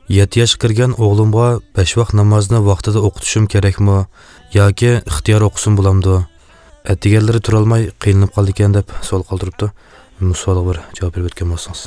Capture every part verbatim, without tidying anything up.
yetti yoshga kirgan o'g'limga besh vaqt namozni vaqtida o'qitishim kerakmi yoki ixtiyor o'qisin bo'lamdi? Atdiganlari tura olmay qiynalib qoldi ekan deb savol qoldiribdi. Bu savolga bir javob berib o'tgan bo'lsangiz.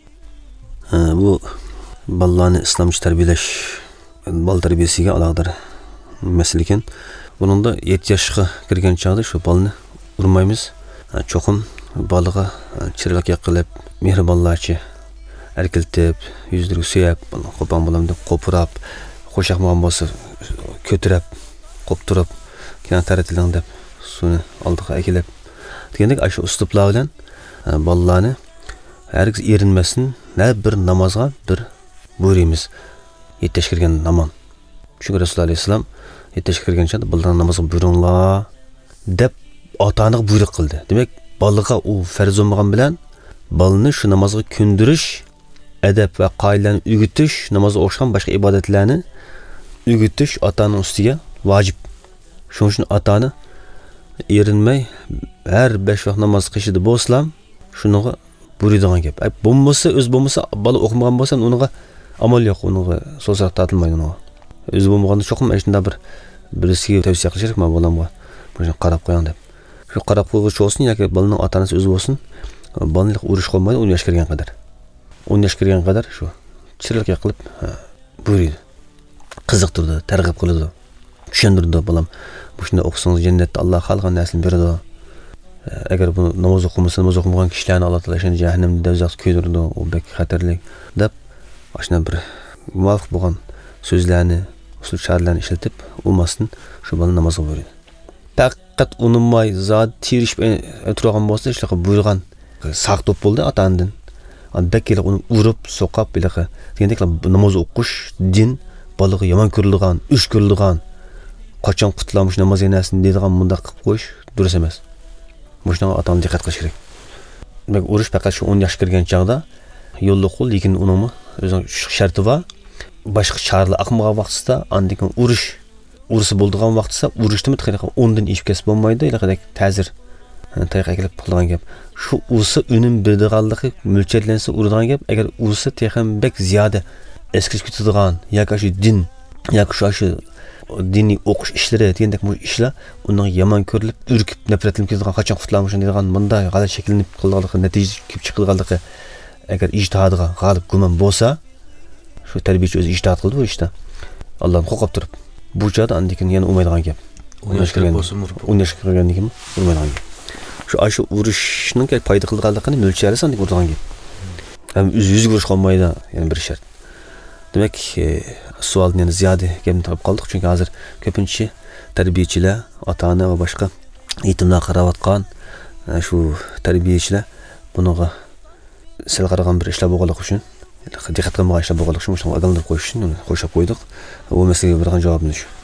Bu bolalarni islomcha tarbiyalash, bola tarbiyasiga aloqador masala ekan. Buningda yetti yoshga kirgan chog'da shu bolani urmaymiz. Cho'qim bolaga chiroyli qilib, mehribonlarcha erkiltib, yuzlariga suyab, qo'pon bo'lam deb qo'pirab, qo'shaqmagan bo'lsa ko'tirib, qo'ptirib, keyin taratilang deb suni oldiga akilib. Degandek shu uslublar bilan bolalarni hargiz erinmasin, har bir namozga bir buyuramiz. yetti yoshga kirgan namon. Chunki Rasululloh alayhisalom yetti yoshga kirgan chog'da bolalarni namozga buyuringlar deb ota-onaga buyruq qildi. Demak, bolaga u farz bo'lmagan bilan bolani shu namozga kundirish, adab va qoidalarni o'rgatish, namozga o'xshagan boshqa ibodatlarni o'rgatish ota-onaning ustiga vojib. Shuning uchun ota-ona erinmay har besh vaqt namoz qilishida bo'lsam, shuniga buyuradigan gap. Bo'lmasa, o'z bo'lmasa, bola o'qimagan bo'lsa, uniga amal yo'q, uniga so'zlar tatilmaydi uniga. O'zi bo'lmaganda cho'qim shunda bir birisiga tavsiya qilish kerak, men bolamga buni qarab qo'ying deb. Shu qarab qo'yguchi olsun yoki bolaning ota-onasi o'zi bo'lsin, bolani urish qolmaydi, o'n yoshga kirgan qadar. o'n yoshga kirgan qadar shu chiroyli qilib buyurdi. Qiziqtirdi, targ'ib qildi. Tushundirdi bolam. Bu shunda o'qisangiz jannatda Alloh xalqqa narsani beradi. Agar bu namoz o'qimasa, namoz o'qimagan kishilarni Alloh taolo shuni jahannamda dozaq ko'ydirdi, u bek xatarli deb ashuna bir muvofiq bo'lgan so'zlarni, usul chorlarni ishlatib, olmasdan shu bolani namozga buyurdi. Faqat unumay zot tirishib turgan bo'lsa, ishlar buyurgan saq top bo'ldi ota-onadan. Bekkelik uni urib, so'qab bilaqa. Degandek namoz o'qish din bolaga yomon ko'rilgan, ush ko'rilgan, qachon qutlamış namoz enasin deydigan bundaq qilib qo'yish durust emas. Mushunga ota-ona diqqat qilish kerak. Demak, urish faqat shu o'n yoshga kirgan chog'da yo'lli qo'l, lekin uningmi o'zining sharti bor. Boshqa chorlar aqmagan vaqtida, andan urish, urisi bo'ldigan vaqtida urishni mutlaqo o'ndan ishib kesib bo'lmaydi, ilaqadek ta'zir tayqa kelib qilgan gap. Shu ursa unum berdiganligi mo'ljallansa uradigan gap. Agar ursa texambek ziyoda eskiz ketadigan yoki shu din yoki shu diniy o'qish ishlari degandek bu ishlar uning yomon ko'rilib, urkib, nafratlanib ketadigan, qachon qutlamoqchi degan bunday g'alati shakllanib qilganligi, natija kelib chiqadiganligi agar ijtihodiga g'olib gumon bo'lsa, shu tarbiyachi o'zi ijtihod qildi bu ishda. Allohni qo'qib turib, bu joyda andikin yana o'maydigan gap. o'n yoshga kirgan bo'lsa, o'n yoshga kirgandan keyin o'maydigan gap. Shu ashu urishning foyda qilganligini mo'ljalasa deb o'rgangan gap. Ham yuz-yuz urish qolmaydi, yana bir shart. Demak, savolni yana ziyoda gapni topib qoldik, chunki hozir ko'pincha tarbiyachilar, ota-ona va boshqa yetimlar qaratgan shu tarbiyachilar buniga sil qaragan bir ishlar bo'lganligi uchun, diqqat qilmagan ishlar bo'lganligi uchun shuni agallanib qo'yish uchun qo'shib qo'ydik. Bu masalaga bergan javobimiz shu.